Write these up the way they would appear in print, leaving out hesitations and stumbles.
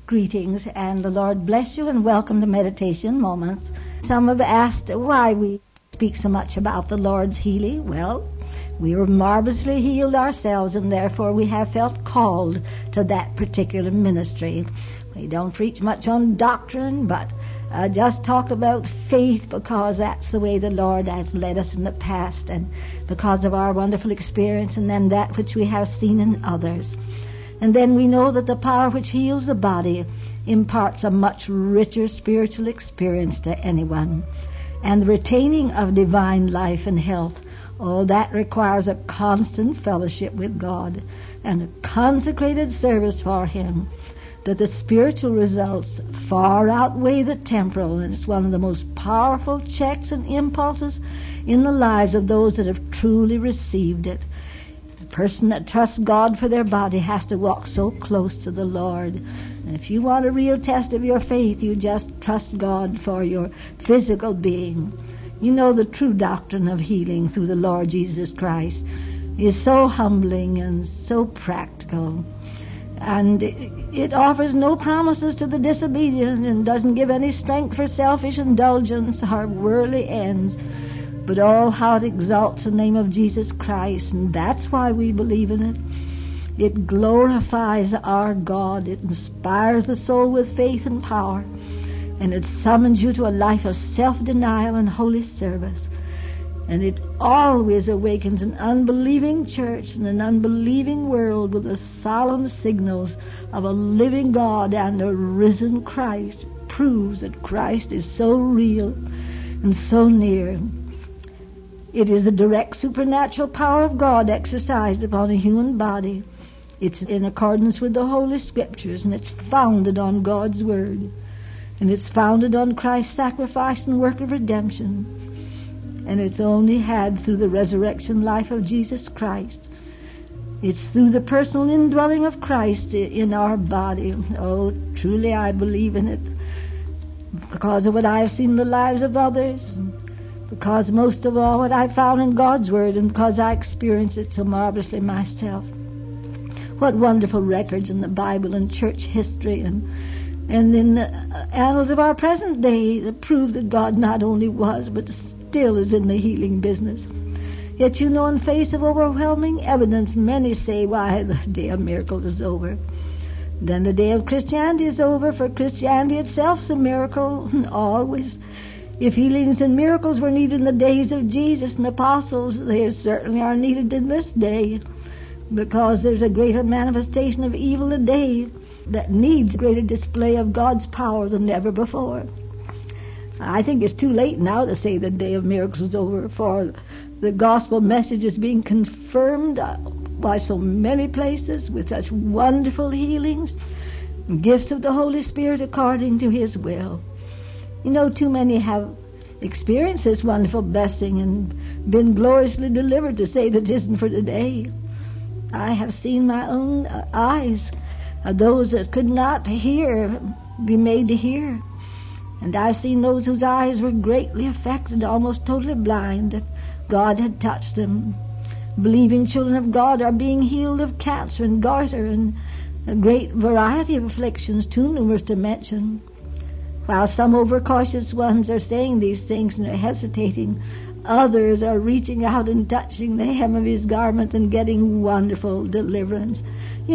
Greetings, and the Lord bless you, and welcome to Meditation Moments. Some have asked why we speak so much about the Lord's healing. Well, we were marvelously healed ourselves, and therefore we have felt called to that particular ministry. We don't preach much on doctrine, but just talk about faith, because that's the way the Lord has led us in the past, and because of our wonderful experience, and then that which we have seen in others. And then we know that the power which heals the body imparts a much richer spiritual experience to anyone. And the retaining of divine life and health, that requires a constant fellowship with God and a consecrated service for Him. That the spiritual results far outweigh the temporal, and it's one of the most powerful checks and impulses in the lives of those that have truly received it. The person that trusts God for their body has to walk so close to the Lord. And if you want a real test of your faith, you just trust God for your physical being. You know, the true doctrine of healing through the Lord Jesus Christ is so humbling and so practical. And it offers no promises to the disobedient, and doesn't give any strength for selfish indulgence or worldly ends. But how it exalts the name of Jesus Christ, and that's why we believe in it. It glorifies our God. It inspires the soul with faith and power, and it summons you to a life of self-denial and holy service. And it always awakens an unbelieving church and an unbelieving world with the solemn signals of a living God and a risen Christ. It proves that Christ is so real and so near. It is the direct supernatural power of God exercised upon a human body. It's in accordance with the Holy Scriptures, and it's founded on God's Word. And it's founded on Christ's sacrifice and work of redemption. And it's only had through the resurrection life of Jesus Christ. It's through the personal indwelling of Christ in our body. Truly I believe in it, because of what I have seen in the lives of others, because most of all what I found in God's Word, and because I experienced it so marvelously myself. What wonderful records in the Bible and church history and in the annals of our present day that prove that God not only was but still is in the healing business. Yet in face of overwhelming evidence, many say, why, the day of miracles is over. Then the day of Christianity is over, for Christianity itself is a miracle, always. If healings and miracles were needed in the days of Jesus and the apostles, they certainly are needed in this day, because there's a greater manifestation of evil today that needs greater display of God's power than ever before. I think it's too late now to say the day of miracles is over, for the gospel message is being confirmed by so many places with such wonderful healings, gifts of the Holy Spirit according to His will. Too many have experienced this wonderful blessing and been gloriously delivered to say that it isn't for today. I have seen my own eyes of those that could not hear be made to hear. And I've seen those whose eyes were greatly affected, almost totally blind, that God had touched them. Believing children of God are being healed of cancer and goiter and a great variety of afflictions, too numerous to mention. While some overcautious ones are saying these things and are hesitating, others are reaching out and touching the hem of His garment and getting wonderful deliverance.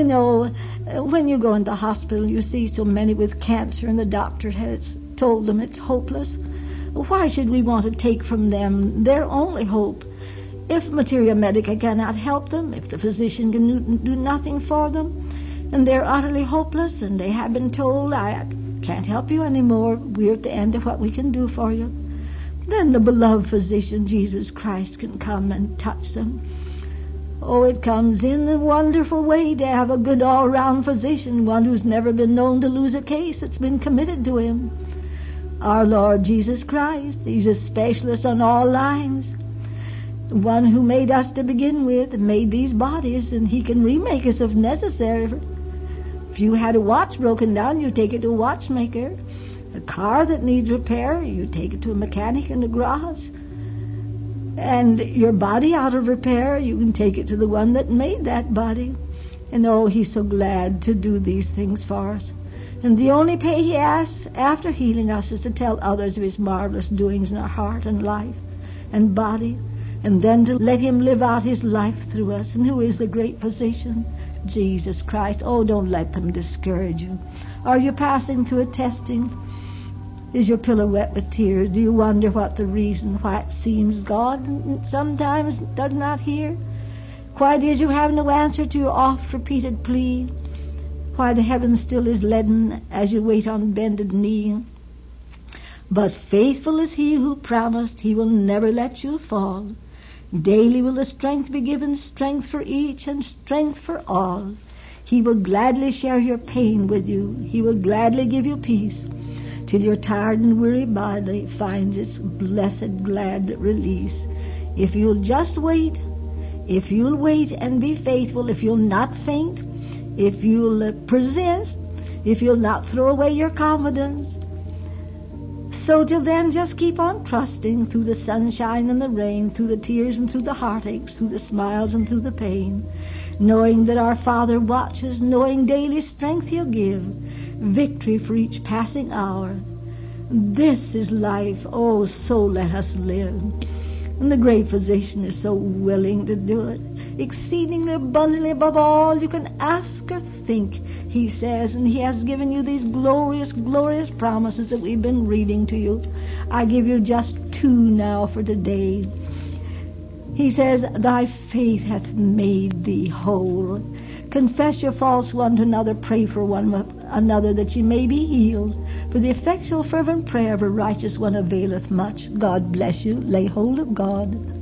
When you go into hospital, you see so many with cancer, and the doctor has told them it's hopeless. Why should we want to take from them their only hope? If materia medica cannot help them, if the physician can do nothing for them, and they're utterly hopeless, and they have been told, I can't help you anymore, we're at the end of what we can do for you, then the beloved physician, Jesus Christ, can come and touch them. It comes in a wonderful way to have a good all-round physician, one who's never been known to lose a case that's been committed to him. Our Lord Jesus Christ, He's a specialist on all lines. The one who made us to begin with, made these bodies, and He can remake us if necessary. If you had a watch broken down, you take it to a watchmaker. A car that needs repair, you take it to a mechanic in the garage. And your body out of repair, you can take it to the one that made that body. And He's so glad to do these things for us. And the only pay he asks after healing us is to tell others of his marvelous doings in our heart and life and body, and then to let him live out his life through us. And who is the great physician? Jesus Christ. Oh, don't let them discourage you. Are you passing through a testing? Is your pillow wet with tears? Do you wonder what the reason, why it seems God sometimes does not hear? Why it is you have no answer to your oft-repeated plea? Why the heaven still is leaden as you wait on bended knee? But faithful is he who promised he will never let you fall. Daily will the strength be given, strength for each and strength for all. He will gladly share your pain with you. He will gladly give you peace till your tired and weary body finds its blessed glad release. If you'll just wait, if you'll wait and be faithful, if you'll not faint, if you'll persist, if you'll not throw away your confidence. So till then, just keep on trusting through the sunshine and the rain, through the tears and through the heartaches, through the smiles and through the pain, knowing that our Father watches, knowing daily strength he'll give, victory for each passing hour. This is life. Oh, so let us live. And the great physician is so willing to do it, exceedingly abundantly above all you can ask or think, he says, and he has given you these glorious, glorious promises that we've been reading to you. I give you just 2 now for today. He says, thy faith hath made thee whole. Confess your faults one to another, pray for one another that ye may be healed. For the effectual fervent prayer of a righteous one availeth much. God bless you. Lay hold of God.